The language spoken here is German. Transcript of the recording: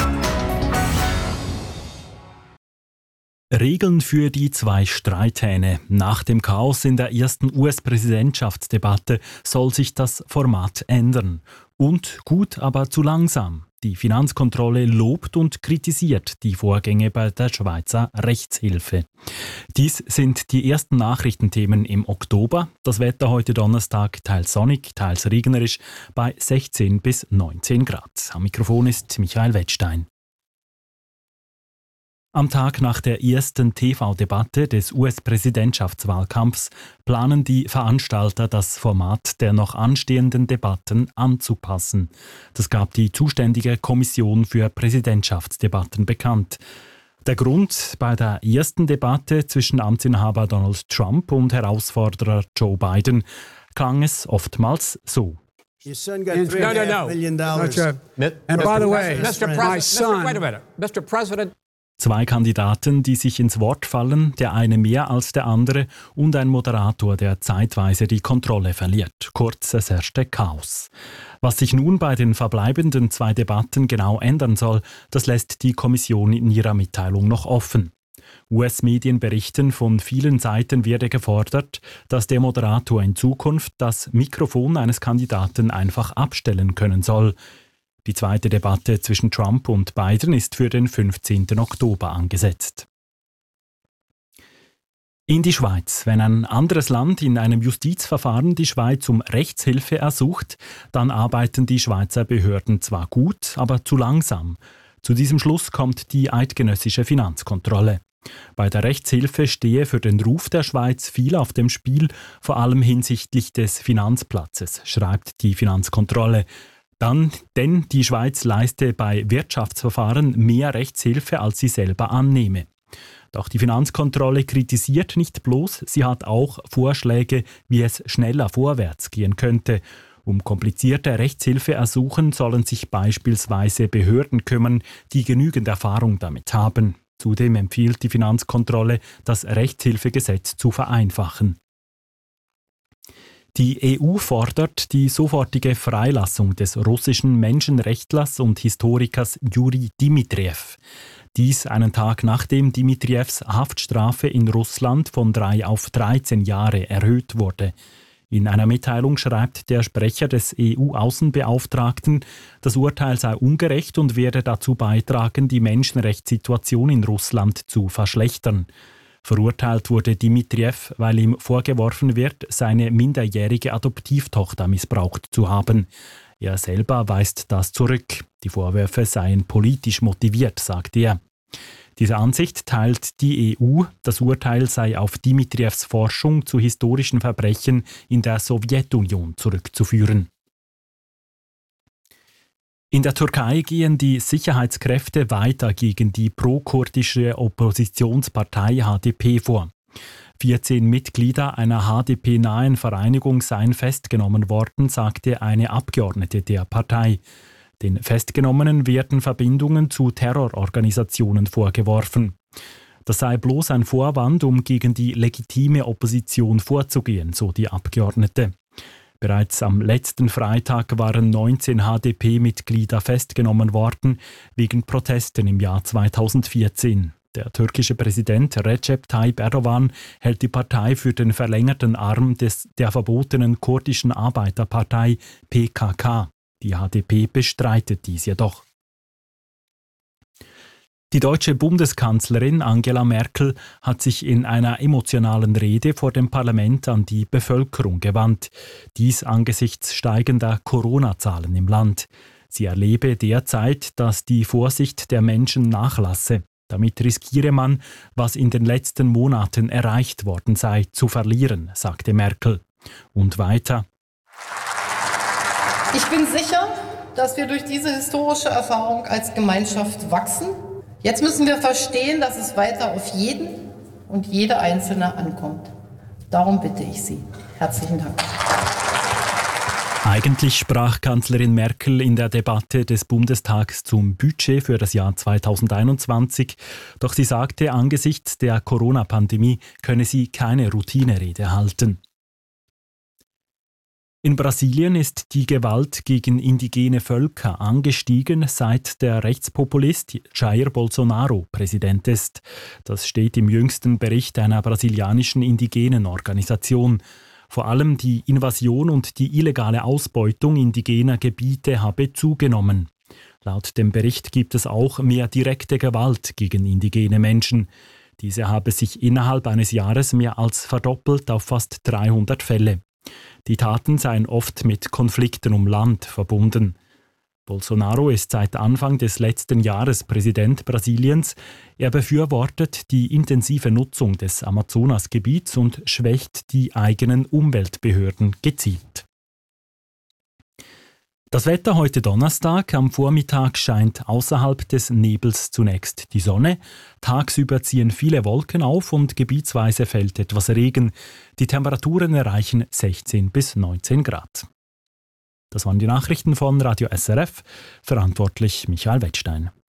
Regeln für die zwei Streithähne. Nach dem Chaos in der ersten US-Präsidentschaftsdebatte soll sich das Format ändern. Und gut, aber zu langsam. Die Finanzkontrolle lobt und kritisiert die Vorgänge bei der Schweizer Rechtshilfe. Dies sind die ersten Nachrichtenthemen im Oktober. Das Wetter heute Donnerstag teils sonnig, teils regnerisch bei 16 bis 19 Grad. Am Mikrofon ist Michael Wettstein. Am Tag nach der ersten TV-Debatte des US-Präsidentschaftswahlkampfs planen die Veranstalter, das Format der noch anstehenden Debatten anzupassen. Das gab die zuständige Kommission für Präsidentschaftsdebatten bekannt. Der Grund: bei der ersten Debatte zwischen Amtsinhaber Donald Trump und Herausforderer Joe Biden klang es oftmals so. Your son got $3.5 million. And by the way, my son... Wait a minute. Mr. President... Zwei Kandidaten, die sich ins Wort fallen, der eine mehr als der andere, und ein Moderator, der zeitweise die Kontrolle verliert. Kurz, es herrschte Chaos. Was sich nun bei den verbleibenden zwei Debatten genau ändern soll, das lässt die Kommission in ihrer Mitteilung noch offen. US-Medien berichten, von vielen Seiten werde gefordert, dass der Moderator in Zukunft das Mikrofon eines Kandidaten einfach abstellen können soll. Die zweite Debatte zwischen Trump und Biden ist für den 15. Oktober angesetzt. In die Schweiz. Wenn ein anderes Land in einem Justizverfahren die Schweiz um Rechtshilfe ersucht, dann arbeiten die Schweizer Behörden zwar gut, aber zu langsam. Zu diesem Schluss kommt die eidgenössische Finanzkontrolle. Bei der Rechtshilfe stehe für den Ruf der Schweiz viel auf dem Spiel, vor allem hinsichtlich des Finanzplatzes, schreibt die Finanzkontrolle. Denn die Schweiz leiste bei Wirtschaftsverfahren mehr Rechtshilfe, als sie selber annehme. Doch die Finanzkontrolle kritisiert nicht bloß, sie hat auch Vorschläge, wie es schneller vorwärts gehen könnte. Um komplizierte Rechtshilfe ersuchen, sollen sich beispielsweise Behörden kümmern, die genügend Erfahrung damit haben. Zudem empfiehlt die Finanzkontrolle, das Rechtshilfegesetz zu vereinfachen. Die EU fordert die sofortige Freilassung des russischen Menschenrechtlers und Historikers Juri Dmitrijew. Dies einen Tag nachdem Dmitrijews Haftstrafe in Russland von 3 auf 13 Jahre erhöht wurde. In einer Mitteilung schreibt der Sprecher des EU-Außenbeauftragten, das Urteil sei ungerecht und werde dazu beitragen, die Menschenrechtssituation in Russland zu verschlechtern. Verurteilt wurde Dmitrijew, weil ihm vorgeworfen wird, seine minderjährige Adoptivtochter missbraucht zu haben. Er selber weist das zurück. Die Vorwürfe seien politisch motiviert, sagt er. Diese Ansicht teilt die EU. Das Urteil sei auf Dmitrijews Forschung zu historischen Verbrechen in der Sowjetunion zurückzuführen. In der Türkei gehen die Sicherheitskräfte weiter gegen die pro-kurdische Oppositionspartei HDP vor. 14 Mitglieder einer HDP-nahen Vereinigung seien festgenommen worden, sagte eine Abgeordnete der Partei. Den Festgenommenen werden Verbindungen zu Terrororganisationen vorgeworfen. Das sei bloß ein Vorwand, um gegen die legitime Opposition vorzugehen, so die Abgeordnete. Bereits am letzten Freitag waren 19 HDP-Mitglieder festgenommen worden, wegen Protesten im Jahr 2014. Der türkische Präsident Recep Tayyip Erdogan hält die Partei für den verlängerten Arm der verbotenen kurdischen Arbeiterpartei PKK. Die HDP bestreitet dies jedoch. Die deutsche Bundeskanzlerin Angela Merkel hat sich in einer emotionalen Rede vor dem Parlament an die Bevölkerung gewandt. Dies angesichts steigender Corona-Zahlen im Land. Sie erlebe derzeit, dass die Vorsicht der Menschen nachlasse. Damit riskiere man, was in den letzten Monaten erreicht worden sei, zu verlieren, sagte Merkel. Und weiter: Ich bin sicher, dass wir durch diese historische Erfahrung als Gemeinschaft wachsen. Jetzt müssen wir verstehen, dass es weiter auf jeden und jede Einzelne ankommt. Darum bitte ich Sie. Herzlichen Dank. Eigentlich sprach Kanzlerin Merkel in der Debatte des Bundestags zum Budget für das Jahr 2021, doch sie sagte, angesichts der Corona-Pandemie könne sie keine Routinerede halten. In Brasilien ist die Gewalt gegen indigene Völker angestiegen, seit der Rechtspopulist Jair Bolsonaro Präsident ist. Das steht im jüngsten Bericht einer brasilianischen indigenen Organisation. Vor allem die Invasion und die illegale Ausbeutung indigener Gebiete habe zugenommen. Laut dem Bericht gibt es auch mehr direkte Gewalt gegen indigene Menschen. Diese habe sich innerhalb eines Jahres mehr als verdoppelt auf fast 300 Fälle. Die Taten seien oft mit Konflikten um Land verbunden. Bolsonaro ist seit Anfang des letzten Jahres Präsident Brasiliens. Er befürwortet die intensive Nutzung des Amazonasgebiets und schwächt die eigenen Umweltbehörden gezielt. Das Wetter heute Donnerstag. Am Vormittag scheint außerhalb des Nebels zunächst die Sonne. Tagsüber ziehen viele Wolken auf und gebietsweise fällt etwas Regen. Die Temperaturen erreichen 16 bis 19 Grad. Das waren die Nachrichten von Radio SRF. Verantwortlich Michael Wettstein.